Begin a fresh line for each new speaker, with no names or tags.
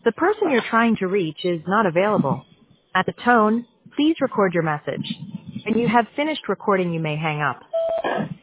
The person you're trying to reach is not available. At the tone, please record your message. When you have finished recording, you may hang up.